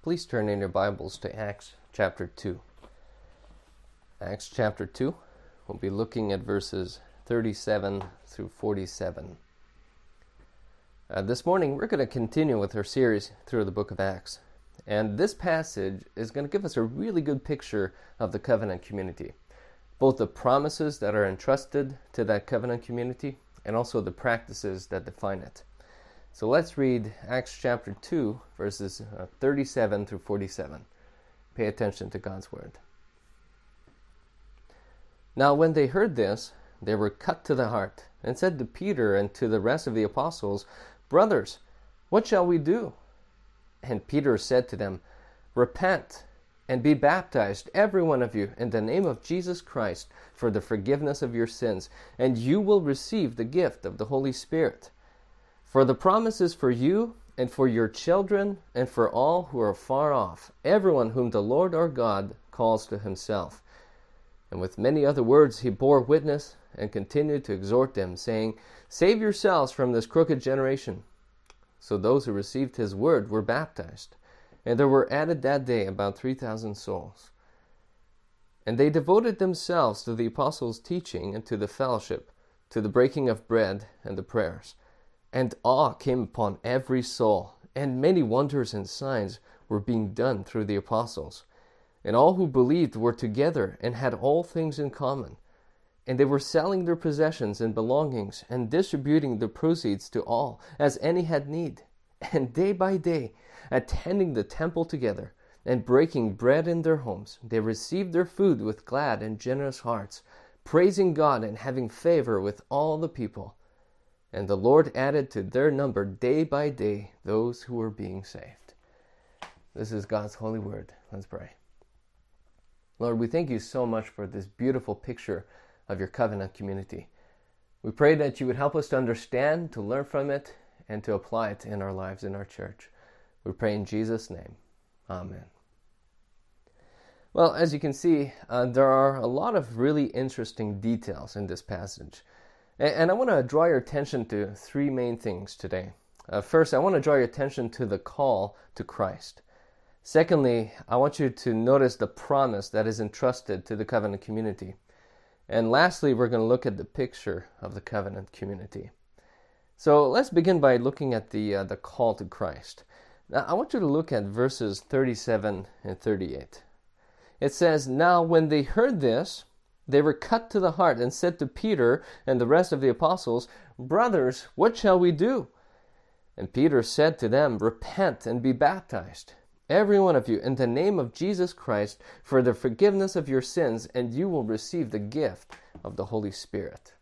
please turn in your Bibles to Acts chapter 2. Acts chapter 2, we'll be looking at verses 37 through 47. This morning, we're going to continue with our series through the book of Acts. And this passage is going to give us a really good picture of the covenant community. Both the promises that are entrusted to that covenant community and also the practices that define it. So let's read Acts chapter 2, verses 37 through 47. Pay attention to God's word. Now when they heard this, they were cut to the heart, and said to Peter and to the rest of the apostles, "Brothers, what shall we do?" And Peter said to them, "Repent, and be baptized, every one of you, in the name of Jesus Christ, for the forgiveness of your sins, and you will receive the gift of the Holy Spirit. For the promise is for you, and for your children, and for all who are far off, everyone whom the Lord our God calls to himself." And with many other words he bore witness, and continued to exhort them, saying, "Save yourselves from this crooked generation." So those who received his word were baptized, and there were added that day about 3,000 souls. And they devoted themselves to the apostles' teaching, and to the fellowship, to the breaking of bread, and the prayers. And awe came upon every soul, and many wonders and signs were being done through the apostles. And all who believed were together, and had all things in common. And they were selling their possessions and belongings, and distributing the proceeds to all, as any had need. And day by day, attending the temple together, and breaking bread in their homes, they received their food with glad and generous hearts, praising God and having favor with all the people. And the Lord added to their number day by day those who were being saved. This is God's holy word. Let's pray. Lord, we thank you so much for this beautiful picture of your covenant community. We pray that you would help us to understand, to learn from it, and to apply it in our lives, in our church. We pray in Jesus' name. Amen. Well, as you can see, there are a lot of really interesting details in this passage. And I want to draw your attention to three main things today. First, I want to draw your attention to the call to Christ. Secondly, I want you to notice the promise that is entrusted to the covenant community. And lastly, we're going to look at the picture of the covenant community. So let's begin by looking at the call to Christ. Now, I want you to look at verses 37 and 38. It says, "Now when they heard this, they were cut to the heart, and said to Peter and the rest of the apostles, 'Brothers, what shall we do?' And Peter said to them, 'Repent and be baptized, every one of you, in the name of Jesus Christ, for the forgiveness of your sins, and you will receive the gift of the Holy Spirit.'"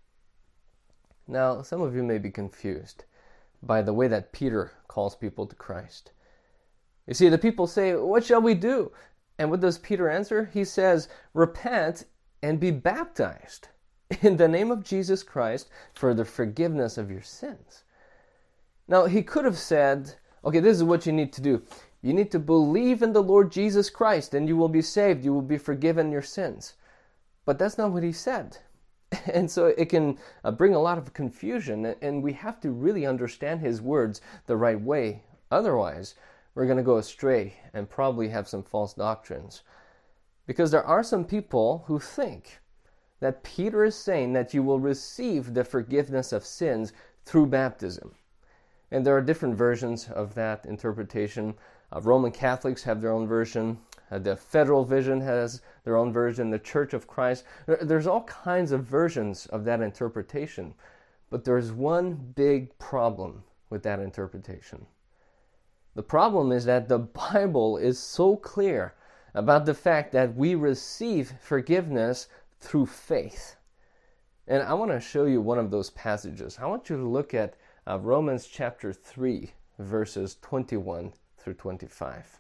Now, some of you may be confused by the way that Peter calls people to Christ. You see, the people say, "What shall we do?" And what does Peter answer? He says, "Repent and be baptized in the name of Jesus Christ for the forgiveness of your sins." Now, he could have said, okay, this is what you need to do. You need to believe in the Lord Jesus Christ and you will be saved. You will be forgiven your sins. But that's not what he said. And so it can bring a lot of confusion, and we have to really understand his words the right way. Otherwise, we're going to go astray and probably have some false doctrines. Because there are some people who think that Peter is saying that you will receive the forgiveness of sins through baptism. And there are different versions of that interpretation. Roman Catholics have their own version. The Federal Vision has their own version. The Church of Christ. There's all kinds of versions of that interpretation. But there's one big problem with that interpretation. The problem is that the Bible is so clear about the fact that we receive forgiveness through faith. And I want to show you one of those passages. I want you to look at Romans chapter 3, verses 21 through 25.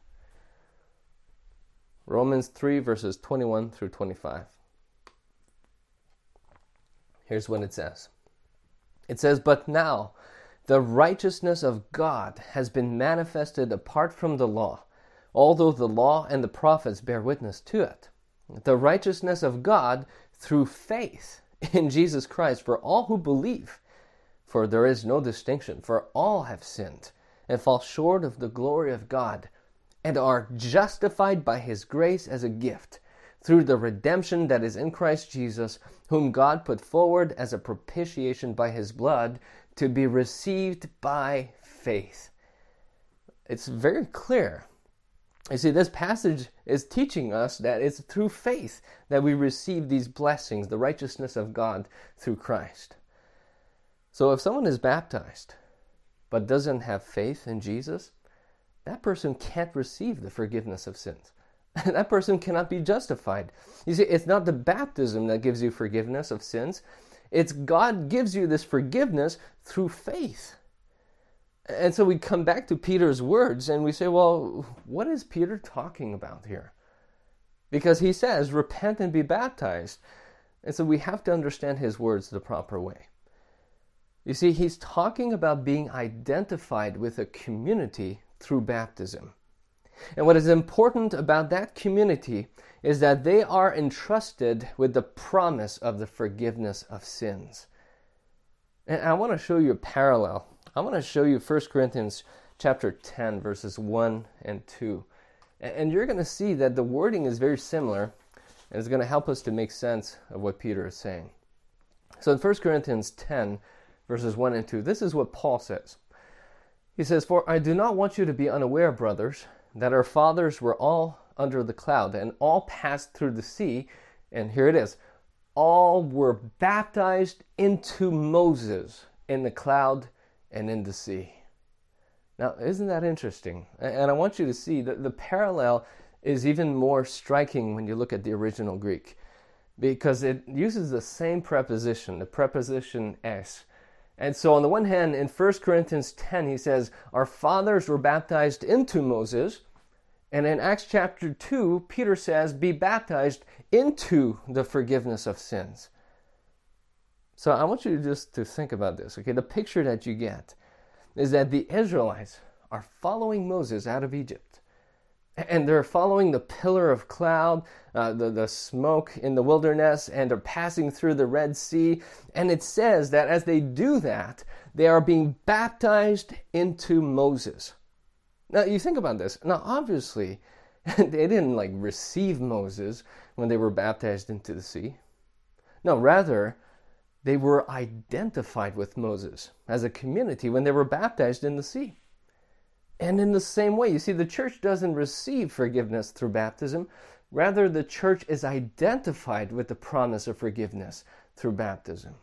Romans 3, verses 21 through 25. Here's what it says. It says, "But now the righteousness of God has been manifested apart from the law, although the law and the prophets bear witness to it. The righteousness of God through faith in Jesus Christ for all who believe. For there is no distinction, for all have sinned and fall short of the glory of God, and are justified by his grace as a gift, through the redemption that is in Christ Jesus, whom God put forward as a propitiation by his blood, to be received by faith. It's very clear. You see, this passage is teaching us that it's through faith that we receive these blessings, the righteousness of God through Christ. So if someone is baptized but doesn't have faith in Jesus, that person can't receive the forgiveness of sins. That person cannot be justified. You see, it's not the baptism that gives you forgiveness of sins. It's God gives you this forgiveness through faith. And so we come back to Peter's words and we say, well, what is Peter talking about here? Because he says, repent and be baptized. And so we have to understand his words the proper way. You see, he's talking about being identified with a community through baptism. And what is important about that community is that they are entrusted with the promise of the forgiveness of sins. And I want to show you a parallel. I want to show you 1 Corinthians chapter 10, verses 1 and 2. And you're going to see that the wording is very similar, and it's going to help us to make sense of what Peter is saying. So in 1 Corinthians 10, verses 1 and 2, this is what Paul says. He says, "For I do not want you to be unaware, brothers, that our fathers were all under the cloud, and all passed through the sea," and here it is, "all were baptized into Moses in the cloud and in the sea." Now, isn't that interesting? And I want you to see that the parallel is even more striking when you look at the original Greek, because it uses the same preposition, the preposition es. And so on the one hand, in 1 Corinthians 10, he says, our fathers were baptized into Moses. And in Acts chapter 2, Peter says, be baptized into the forgiveness of sins. So I want you just to think about this, okay? The picture that you get is that the Israelites are following Moses out of Egypt. And they're following the pillar of cloud, the smoke in the wilderness, and they're passing through the Red Sea. And it says that as they do that, they are being baptized into Moses. Now, you think about this. Now, obviously, they didn't receive Moses when they were baptized into the sea. No, rather, they were identified with Moses as a community when they were baptized in the sea. And in the same way, you see, the church doesn't receive forgiveness through baptism. Rather, the church is identified with the promise of forgiveness through baptism.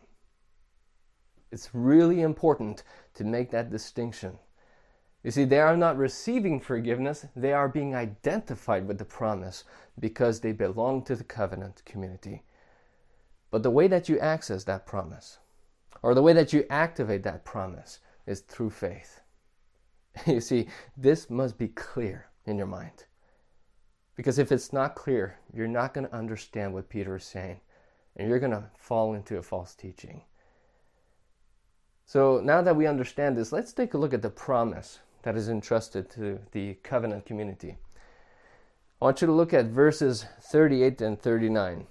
It's really important to make that distinction. You see, they are not receiving forgiveness. They are being identified with the promise because they belong to the covenant community. But the way that you access that promise, or the way that you activate that promise, is through faith. You see, this must be clear in your mind. Because if it's not clear, you're not going to understand what Peter is saying, and you're going to fall into a false teaching. So now that we understand this, let's take a look at the promise that is entrusted to the covenant community. I want you to look at verses 38 and 39.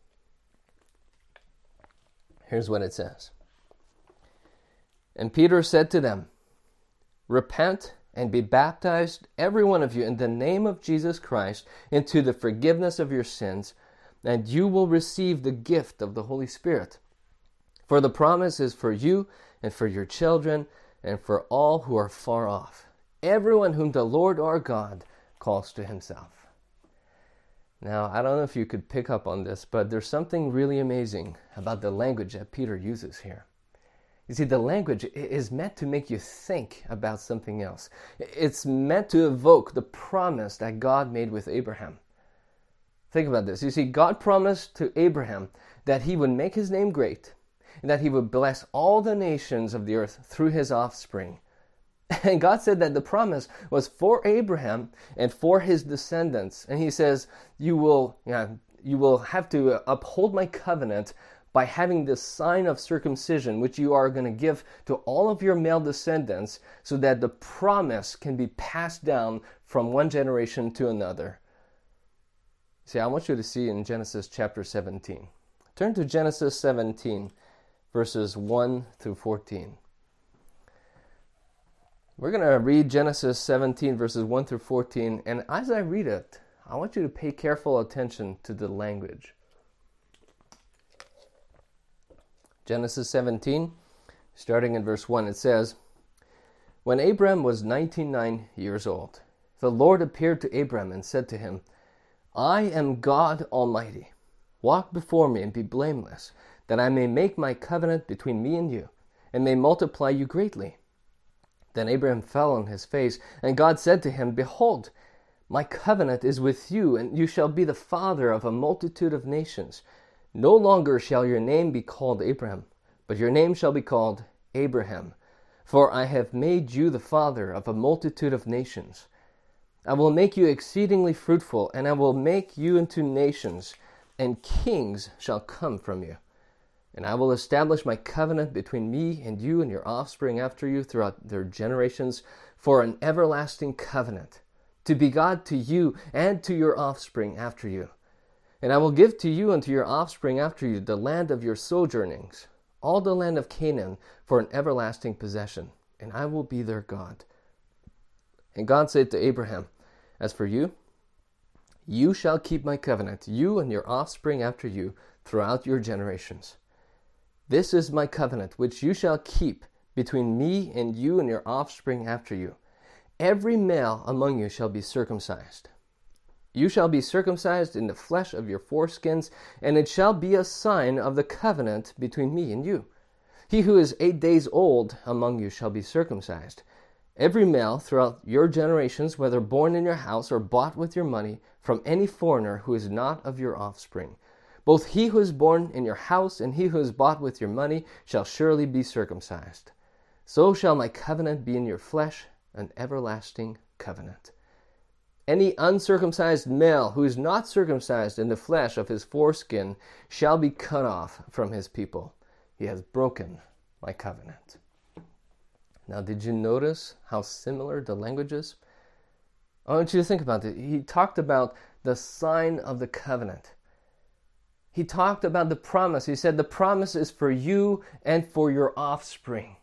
Here's what it says. "And Peter said to them, Repent and be baptized, every one of you, in the name of Jesus Christ, into the forgiveness of your sins, and you will receive the gift of the Holy Spirit. For the promise is for you and for your children and for all who are far off, everyone whom the Lord our God calls to himself." Now, I don't know if you could pick up on this, but there's something really amazing about the language that Peter uses here. You see, the language is meant to make you think about something else. It's meant to evoke the promise that God made with Abraham. Think about this. You see, God promised to Abraham that he would make his name great and that he would bless all the nations of the earth through his offspring. And God said that the promise was for Abraham and for his descendants. And he says, you will have to uphold my covenant by having this sign of circumcision, which you are going to give to all of your male descendants, so that the promise can be passed down from one generation to another. See, I want you to see in Genesis chapter 17. Turn to Genesis 17, verses 1 through 14. We're going to read Genesis 17, verses 1 through 14, and as I read it, I want you to pay careful attention to the language. Genesis 17, starting in verse 1, it says, "When Abram was 99 years old, the Lord appeared to Abram and said to him, 'I am God Almighty. Walk before me and be blameless, that I may make my covenant between me and you, and may multiply you greatly.' Then Abraham fell on his face, and God said to him, 'Behold, my covenant is with you, and you shall be the father of a multitude of nations. No longer shall your name be called Abram, but your name shall be called Abraham, for I have made you the father of a multitude of nations. I will make you exceedingly fruitful, and I will make you into nations, and kings shall come from you. And I will establish my covenant between me and you and your offspring after you throughout their generations for an everlasting covenant, to be God to you and to your offspring after you. And I will give to you and to your offspring after you the land of your sojournings, all the land of Canaan, for an everlasting possession, and I will be their God.' And God said to Abraham, 'As for you, you shall keep my covenant, you and your offspring after you, throughout your generations. This is my covenant, which you shall keep between me and you and your offspring after you. Every male among you shall be circumcised. You shall be circumcised in the flesh of your foreskins, and it shall be a sign of the covenant between me and you. He who is 8 days old among you shall be circumcised. Every male throughout your generations, whether born in your house or bought with your money from any foreigner who is not of your offspring, both he who is born in your house and he who is bought with your money shall surely be circumcised. So shall my covenant be in your flesh, an everlasting covenant. Any uncircumcised male who is not circumcised in the flesh of his foreskin shall be cut off from his people. He has broken my covenant.'" Now, did you notice how similar the language is? I want you to think about it. He talked about the sign of the covenant. He talked about the promise. He said the promise is for you and for your offspring.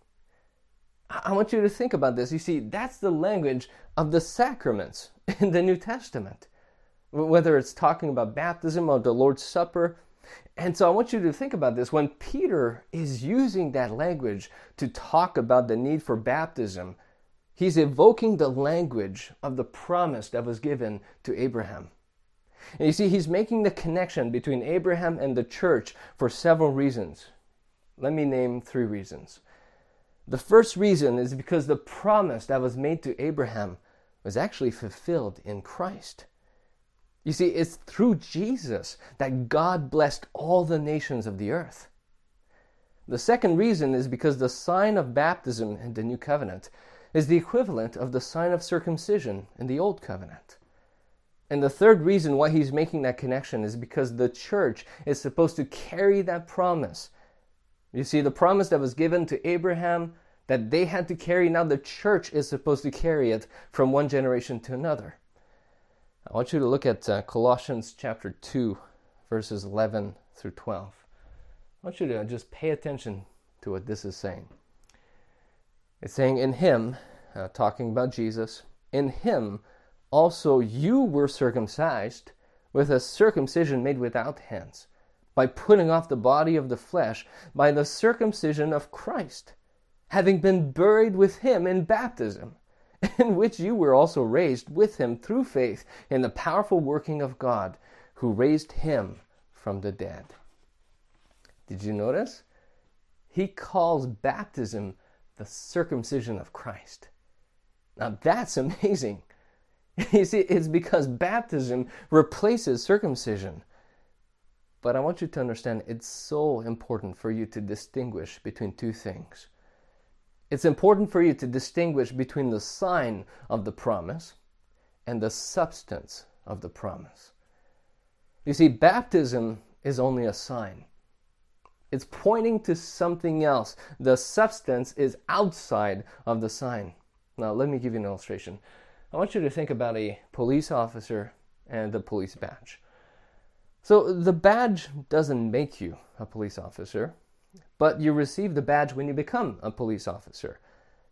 I want you to think about this. You see, that's the language of the sacraments in the New Testament, whether it's talking about baptism or the Lord's Supper. And so I want you to think about this. When Peter is using that language to talk about the need for baptism, he's evoking the language of the promise that was given to Abraham. And you see, he's making the connection between Abraham and the church for several reasons. Let me name 3 reasons. The first reason is because the promise that was made to Abraham was actually fulfilled in Christ. You see, it's through Jesus that God blessed all the nations of the earth. The second reason is because the sign of baptism in the New Covenant is the equivalent of the sign of circumcision in the Old Covenant. And the third reason why he's making that connection is because the church is supposed to carry that promise. You see, the promise that was given to Abraham that they had to carry, now the church is supposed to carry it from one generation to another. I want you to look at Colossians chapter 2, verses 11 through 12. I want you to just pay attention to what this is saying. It's saying, "In him," talking about Jesus, "in him also you were circumcised with a circumcision made without hands, by putting off the body of the flesh by the circumcision of Christ, having been buried with him in baptism, in which you were also raised with him through faith in the powerful working of God, who raised him from the dead." Did you notice? He calls baptism the circumcision of Christ. Now that's amazing. You see, it's because baptism replaces circumcision. But I want you to understand it's so important for you to distinguish between 2 things. It's important for you to distinguish between the sign of the promise and the substance of the promise. You see, baptism is only a sign. It's pointing to something else. The substance is outside of the sign. Now, let me give you an illustration. I want you to think about a police officer and a police badge. So the badge doesn't make you a police officer, but you receive the badge when you become a police officer.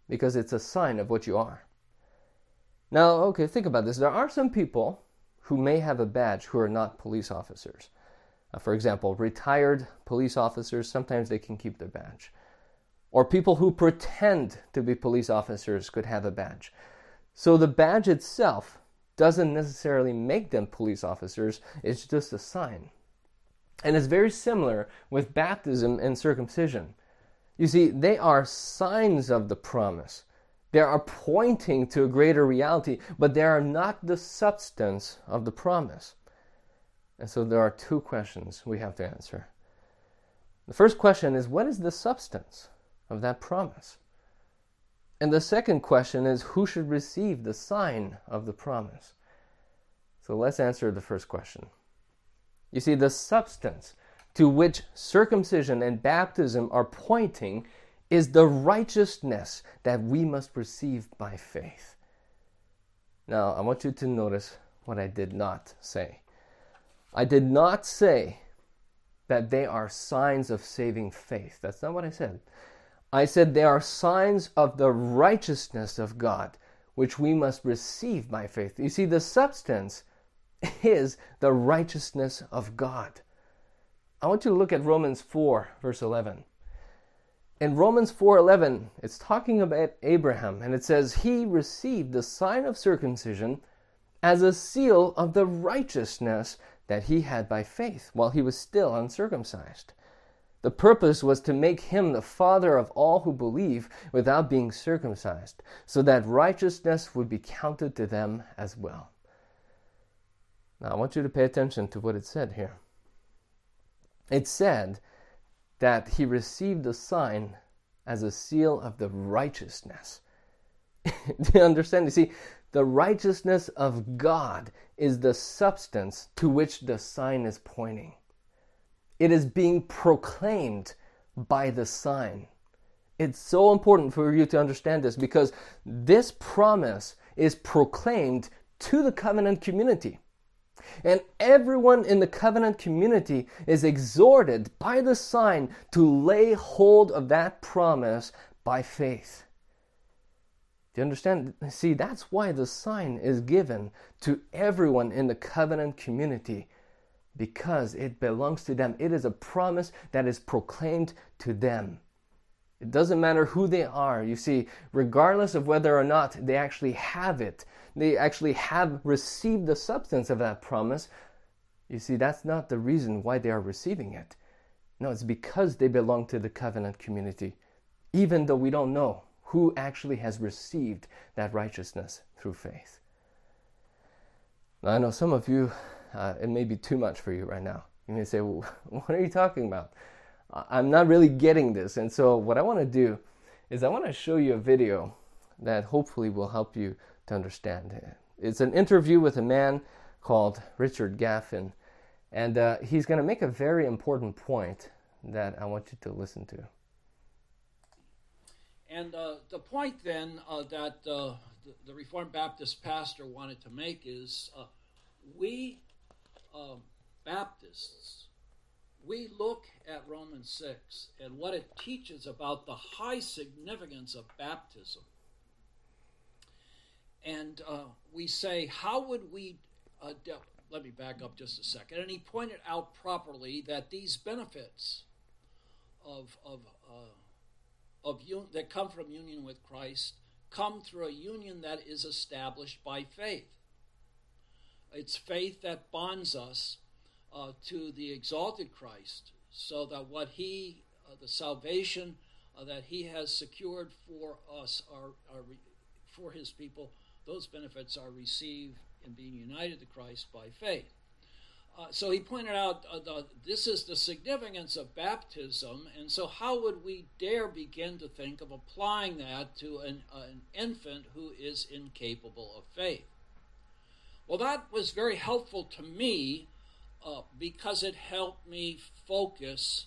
because it's a sign of what you are. Now, okay, think about this. There are some people who may have a badge who are not police officers. For example, retired police officers, sometimes they can keep their badge. Or people who pretend to be police officers could have a badge. So the badge itself doesn't necessarily make them police officers, it's just a sign. And it's very similar with baptism and circumcision. You see, they are signs of the promise. They are pointing to a greater reality, but they are not the substance of the promise. And so there are two questions we have to answer. The first question is, what is the substance of that promise? And the second question is, who should receive the sign of the promise? So let's answer the first question. You see, the substance to which circumcision and baptism are pointing is the righteousness that we must receive by faith. Now, I want you to notice what I did not say. I did not say that they are signs of saving faith. That's not what I said. I said they are signs of the righteousness of God, which we must receive by faith. You see, the substance is the righteousness of God. I want you to look at Romans 4, verse 11. In Romans 4:11, it's talking about Abraham, and it says, he received the sign of circumcision as a seal of the righteousness that he had by faith while he was still uncircumcised. The purpose was to make him the father of all who believe without being circumcised, so that righteousness would be counted to them as well. Now, I want you to pay attention to what it said here. It said that he received the sign as a seal of the righteousness. Do you understand? You see, the righteousness of God is the substance to which the sign is pointing. It is being proclaimed by the sign. It's so important for you to understand this because this promise is proclaimed to the covenant community. And everyone in the covenant community is exhorted by the sign to lay hold of that promise by faith. Do you understand? See, that's why the sign is given to everyone in the covenant community, because it belongs to them. It is a promise that is proclaimed to them. It doesn't matter who they are. You see, regardless of whether or not they actually have it, they actually have received the substance of that promise, you see, that's not the reason why they are receiving it. No, it's because they belong to the covenant community, even though we don't know who actually has received that righteousness through faith. Now, I know some of you, it may be too much for you right now. You may say, well, what are you talking about? I'm not really getting this. And so what I want to do is I want to show you a video that hopefully will help you to understand it. It's an interview with a man called Richard Gaffin, and he's going to make a very important point that I want you to listen to. And the point then that the Reformed Baptist pastor wanted to make is we Baptists, we look at Romans 6 and what it teaches about the high significance of baptism. And we say, how would we, let me back up just a second. And he pointed out properly that these benefits that come from union with Christ come through a union that is established by faith. It's faith that bonds us to the exalted Christ, so that what he, the salvation that he has secured for us, for his people, those benefits are received in being united to Christ by faith. So he pointed out this is the significance of baptism, and so how would we dare begin to think of applying that to an infant who is incapable of faith? Well, that was very helpful to me because it helped me focus,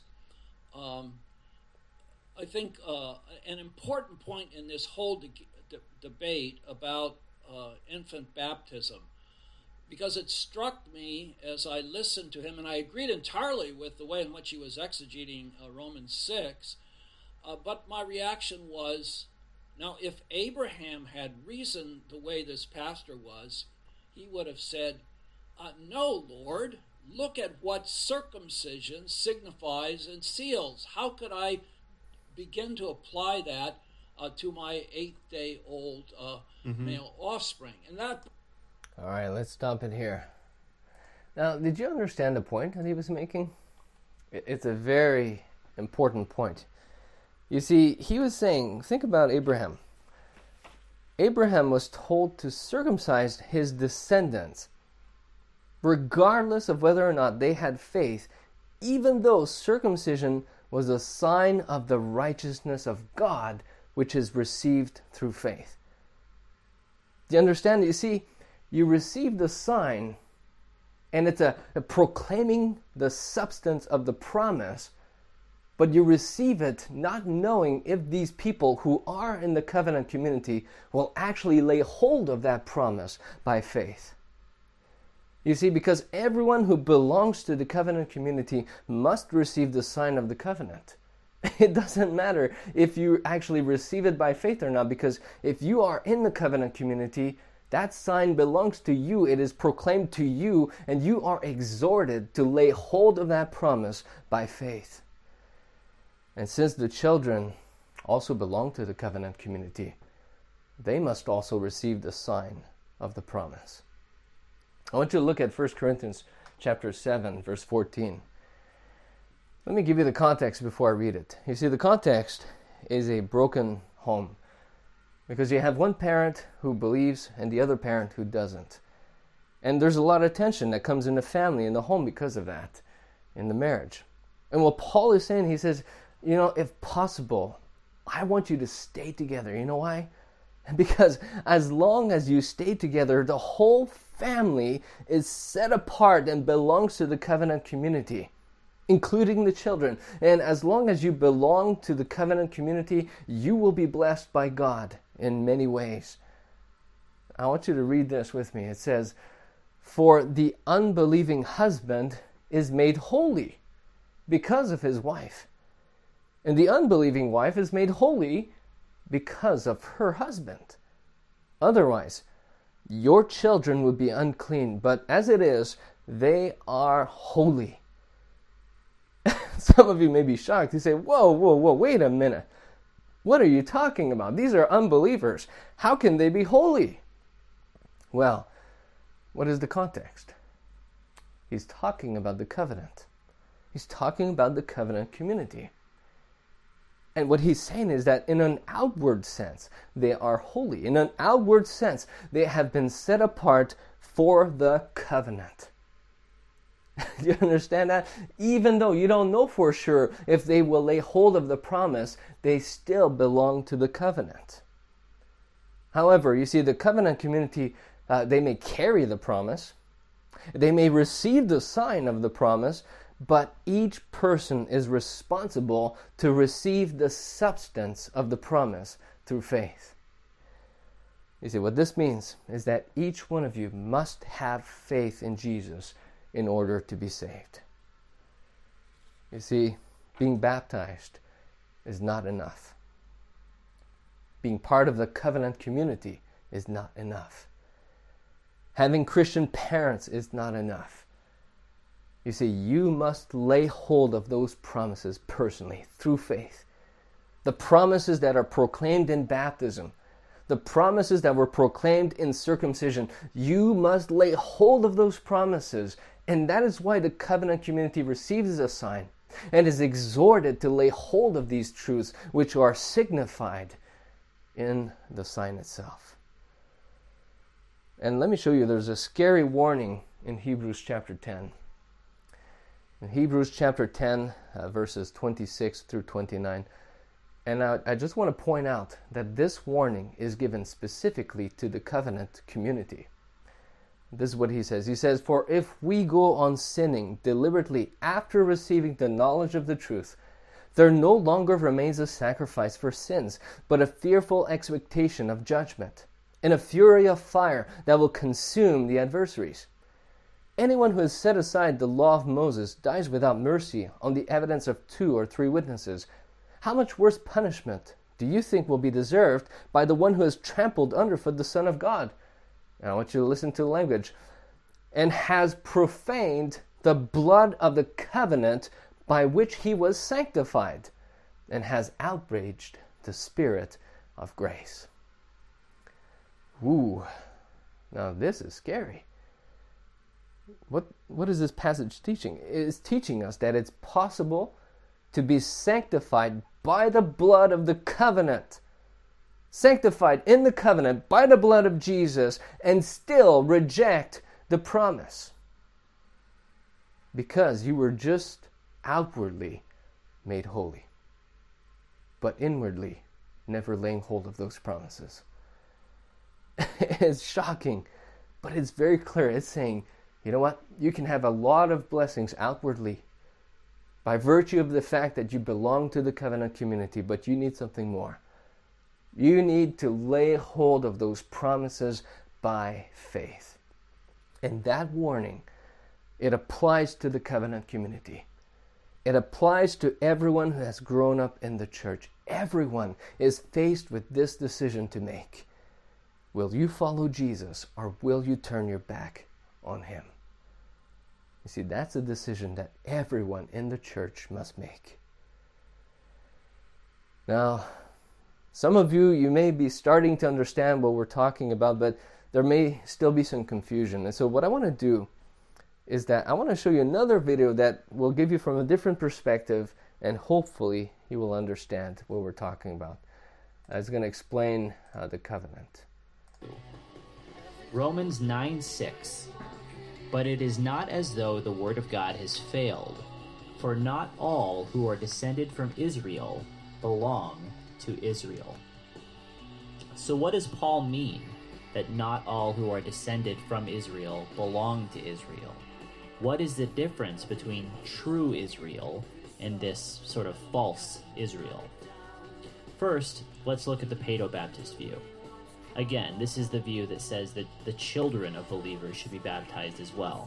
I think, an important point in this whole debate about infant baptism. Because it struck me as I listened to him, and I agreed entirely with the way in which he was exegeting Romans 6, but my reaction was, Now, if Abraham had reasoned the way this pastor was, he would have said, no, Lord, look at what circumcision signifies and seals. How could I begin to apply that to my 8-day-old male offspring? And that. All right, let's stop it here. Now, did you understand the point that he was making? It's a very important point. You see, he was saying, think about Abraham. Abraham was told to circumcise his descendants, regardless of whether or not they had faith, even though circumcision was a sign of the righteousness of God, which is received through faith. Do you understand? You see, you receive the sign, and it's a proclaiming the substance of the promise, but you receive it not knowing if these people who are in the covenant community will actually lay hold of that promise by faith. You see, because everyone who belongs to the covenant community must receive the sign of the covenant. It doesn't matter if you actually receive it by faith or not, because if you are in the covenant community, that sign belongs to you. It is proclaimed to you, and you are exhorted to lay hold of that promise by faith. And since the children also belong to the covenant community, they must also receive the sign of the promise. I want you to look at 1 Corinthians chapter 7, verse 14. Let me give you the context before I read it. You see, the context is a broken home, because you have one parent who believes and the other parent who doesn't. And there's a lot of tension that comes in the family, in the home, because of that, in the marriage. And what Paul is saying, he says, if possible, I want you to stay together. You know why? Because as long as you stay together, the whole family is set apart and belongs to the covenant community, including the children. And as long as you belong to the covenant community, you will be blessed by God in many ways. I want you to read this with me. It says, "For the unbelieving husband is made holy because of his wife, and the unbelieving wife is made holy because of her husband. Otherwise, your children would be unclean, but as it is, they are holy." Some of you may be shocked. You say, whoa, wait a minute. What are you talking about? These are unbelievers. How can they be holy? Well, what is the context? He's talking about the covenant. He's talking about the covenant community. And what he's saying is that in an outward sense, they are holy. In an outward sense, they have been set apart for the covenant. Do you understand that? Even though you don't know for sure if they will lay hold of the promise, they still belong to the covenant. However, you see, the covenant community, they may carry the promise. They may receive the sign of the promise, but each person is responsible to receive the substance of the promise through faith. You see, what this means is that each one of you must have faith in Jesus in order to be saved. You see, being baptized is not enough. Being part of the covenant community is not enough. Having Christian parents is not enough. You see, you must lay hold of those promises personally through faith. The promises that are proclaimed in baptism, the promises that were proclaimed in circumcision, you must lay hold of those promises. And that is why the covenant community receives a sign and is exhorted to lay hold of these truths, which are signified in the sign itself. And let me show you, there's a scary warning in Hebrews chapter 10. In Hebrews chapter 10, verses 26 through 29. And I just want to point out that this warning is given specifically to the covenant community. This is what he says. He says, "For if we go on sinning deliberately after receiving the knowledge of the truth, there no longer remains a sacrifice for sins, but a fearful expectation of judgment, and a fury of fire that will consume the adversaries. Anyone who has set aside the law of Moses dies without mercy on the evidence of 2 or 3 witnesses. How much worse punishment do do you think will be deserved by the one who has trampled underfoot the Son of God? And I want you to listen to the language. And has profaned the blood of the covenant by which he was sanctified, and has outraged the Spirit of grace. Ooh, now this is scary. What is this passage teaching? It is teaching us that it's possible to be sanctified by the blood of the covenant. Sanctified in the covenant by the blood of Jesus, and still reject the promise. Because you were just outwardly made holy, but inwardly never laying hold of those promises. It's shocking, but it's very clear. It's saying, you know what? You can have a lot of blessings outwardly by virtue of the fact that you belong to the covenant community, but you need something more. You need to lay hold of those promises by faith. And that warning, it applies to the covenant community. It applies to everyone who has grown up in the church. Everyone is faced with this decision to make. Will you follow Jesus, or will you turn your back on him? You see, that's a decision that everyone in the church must make. Now, some of you may be starting to understand what we're talking about, but there may still be some confusion. And so what I want to do is that I want to show you another video that will give you from a different perspective, and hopefully you will understand what we're talking about. It's going to explain the covenant. Romans 9:6. But it is not as though the word of God has failed, for not all who are descended from Israel belong to Israel. So what does Paul mean that not all who are descended from Israel belong to Israel? What is the difference between true Israel and this sort of false Israel? First, let's look at the Paedo-Baptist view. Again, this is the view that says that the children of believers should be baptized as well.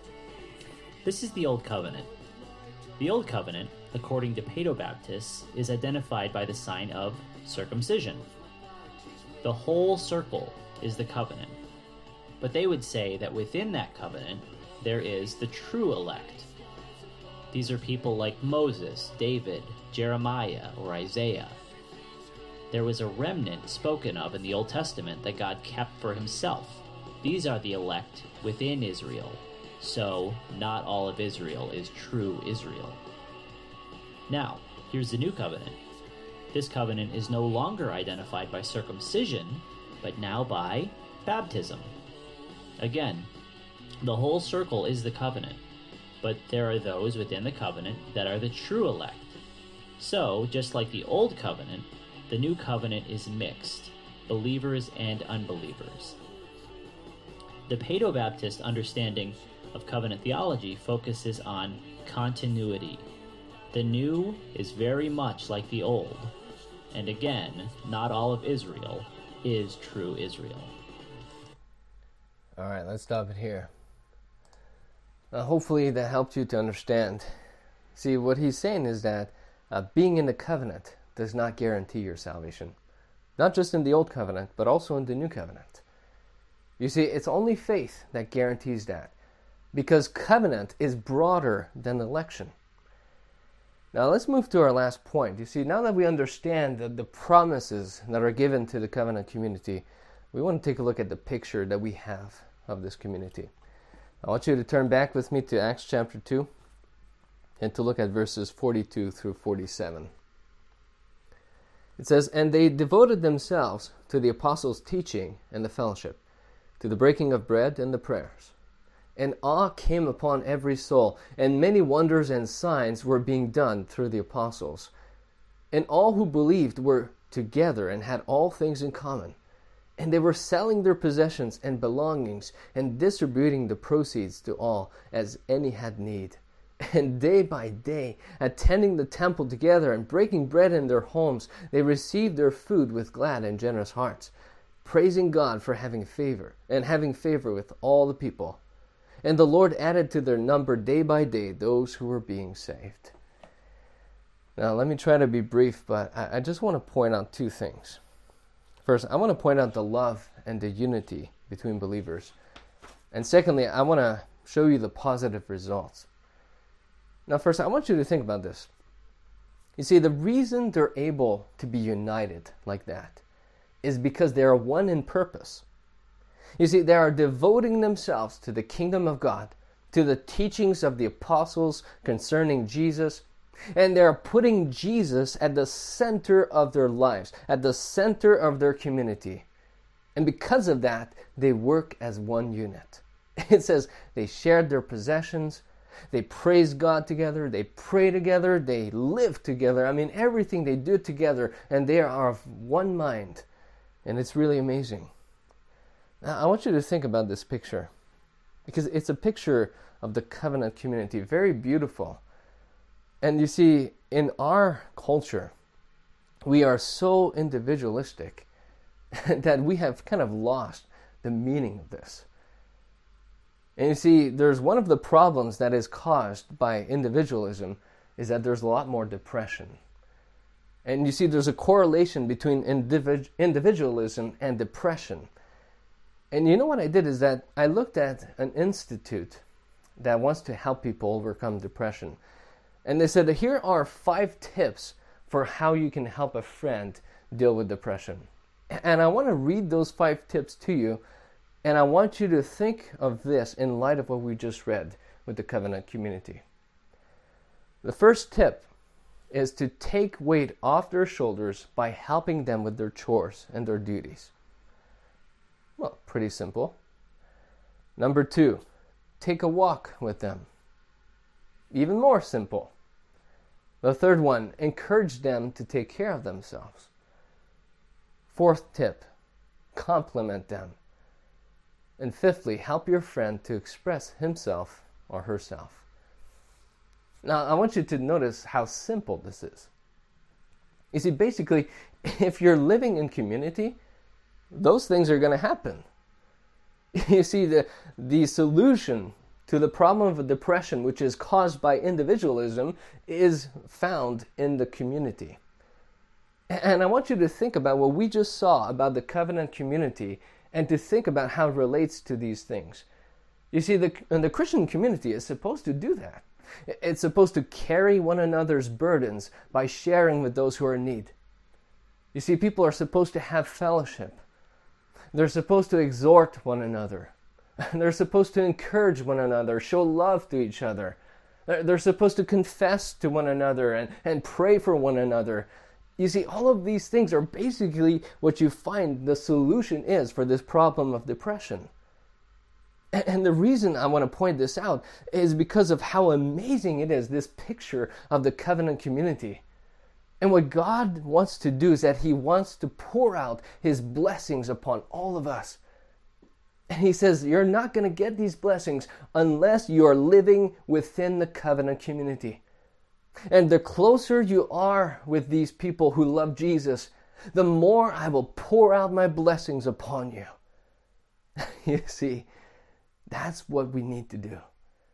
This is the Old Covenant. The Old Covenant, according to Paedo-Baptists, is identified by the sign of circumcision. The whole circle is the covenant. But they would say that within that covenant, there is the true elect. These are people like Moses, David, Jeremiah, or Isaiah. There was a remnant spoken of in the Old Testament that God kept for himself. These are the elect within Israel. So, not all of Israel is true Israel. Now, here's the New Covenant. This covenant is no longer identified by circumcision, but now by baptism. Again, the whole circle is the covenant, but there are those within the covenant that are the true elect. So, just like the Old Covenant, the New Covenant is mixed, believers and unbelievers. The Paedo-Baptist understanding of covenant theology focuses on continuity. The new is very much like the old, and again, not all of Israel is true Israel. All right, let's stop it here. Hopefully that helped you to understand. See, what he's saying is that being in the covenant does not guarantee your salvation. Not just in the Old Covenant, but also in the New Covenant. You see, it's only faith that guarantees that, because covenant is broader than election. Now let's move to our last point. You see, now that we understand the promises that are given to the covenant community, we want to take a look at the picture that we have of this community. I want you to turn back with me to Acts chapter 2 and to look at verses 42 through 47. It says, "And they devoted themselves to the apostles' teaching and the fellowship, to the breaking of bread and the prayers. And awe came upon every soul, and many wonders and signs were being done through the apostles. And all who believed were together and had all things in common. And they were selling their possessions and belongings and distributing the proceeds to all as any had need. And day by day, attending the temple together and breaking bread in their homes, they received their food with glad and generous hearts, praising God for having favor with all the people. And the Lord added to their number day by day those who were being saved." Now, let me try to be brief, but I just want to point out two things. First, I want to point out the love and the unity between believers. And secondly, I want to show you the positive results. Now, first, I want you to think about this. You see, the reason they're able to be united like that is because they are one in purpose. You see, they are devoting themselves to the kingdom of God, to the teachings of the apostles concerning Jesus, and they are putting Jesus at the center of their lives, at the center of their community. And because of that, they work as one unit. It says they shared their possessions, they praise God together, they pray together, they live together. I mean, everything they do together, and they are of one mind. And it's really amazing. Now, I want you to think about this picture, because it's a picture of the covenant community, very beautiful. And you see, in our culture, we are so individualistic that we have kind of lost the meaning of this. And you see, there's one of the problems that is caused by individualism is that there's a lot more depression. And you see, there's a correlation between individualism and depression. And you know what I did is that I looked at an institute that wants to help people overcome depression. And they said, here are 5 tips for how you can help a friend deal with depression. And I want to read those 5 tips to you. And I want you to think of this in light of what we just read with the covenant community. The first tip is to take weight off their shoulders by helping them with their chores and their duties. Well, pretty simple. Number 2, take a walk with them. Even more simple. The third one, encourage them to take care of themselves. 4th tip, compliment them. And 5thly, help your friend to express himself or herself. Now, I want you to notice how simple this is. You see, basically, if you're living in community, those things are going to happen. You see, the solution to the problem of depression, which is caused by individualism, is found in the community. And I want you to think about what we just saw about the covenant community and to think about how it relates to these things. You see, the Christian community is supposed to do that. It's supposed to carry one another's burdens by sharing with those who are in need. You see, people are supposed to have fellowship. They're supposed to exhort one another. They're supposed to encourage one another, show love to each other. They're supposed to confess to one another and pray for one another. You see, all of these things are basically what you find the solution is for this problem of depression. And the reason I want to point this out is because of how amazing it is, this picture of the covenant community. And what God wants to do is that He wants to pour out His blessings upon all of us. And He says, you're not going to get these blessings unless you are living within the covenant community. And the closer you are with these people who love Jesus, the more I will pour out my blessings upon you. You see, that's what we need to do.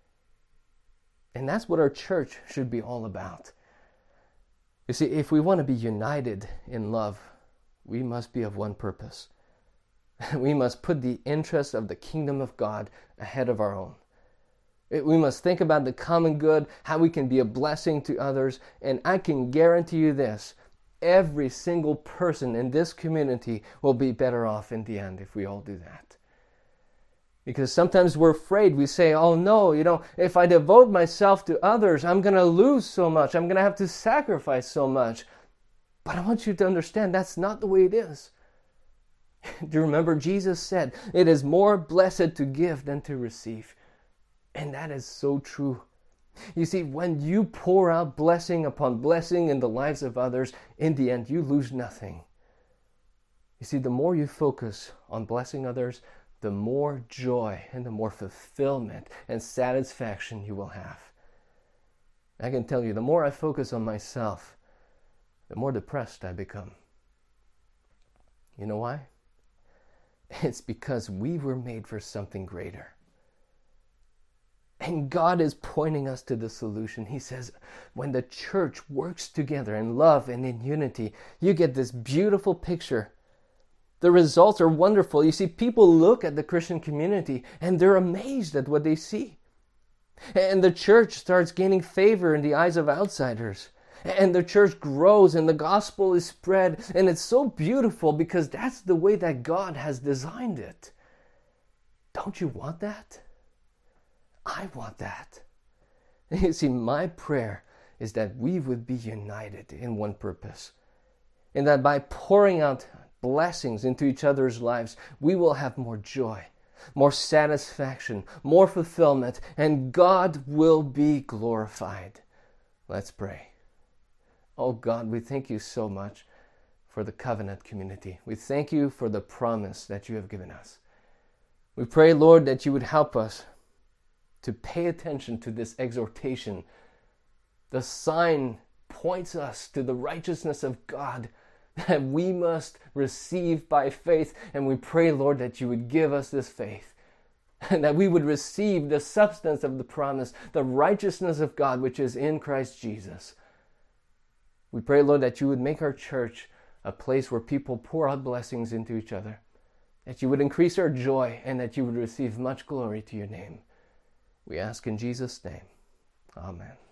And that's what our church should be all about. You see, if we want to be united in love, we must be of one purpose. We must put the interests of the kingdom of God ahead of our own. We must think about the common good, how we can be a blessing to others, and I can guarantee you this, every single person in this community will be better off in the end if we all do that. Because sometimes we're afraid, we say, oh no, if I devote myself to others, I'm going to lose so much, I'm going to have to sacrifice so much. But I want you to understand that's not the way it is. Do you remember Jesus said, it is more blessed to give than to receive. And that is so true. You see, when you pour out blessing upon blessing in the lives of others, in the end, you lose nothing. You see, the more you focus on blessing others, the more joy and the more fulfillment and satisfaction you will have. I can tell you, the more I focus on myself, the more depressed I become. You know why? It's because we were made for something greater. And God is pointing us to the solution. He says, when the church works together in love and in unity, you get this beautiful picture. The results are wonderful. You see, people look at the Christian community and they're amazed at what they see. And the church starts gaining favor in the eyes of outsiders. And the church grows and the gospel is spread. And it's so beautiful because that's the way that God has designed it. Don't you want that? I want that. You see, my prayer is that we would be united in one purpose. And that by pouring out blessings into each other's lives, we will have more joy, more satisfaction, more fulfillment, and God will be glorified. Let's pray. Oh God, we thank you so much for the covenant community. We thank you for the promise that you have given us. We pray, Lord, that you would help us to pay attention to this exhortation. The sign points us to the righteousness of God that we must receive by faith. And we pray, Lord, that you would give us this faith and that we would receive the substance of the promise, the righteousness of God, which is in Christ Jesus. We pray, Lord, that you would make our church a place where people pour out blessings into each other, that you would increase our joy, and that you would receive much glory to your name. We ask in Jesus' name. Amen.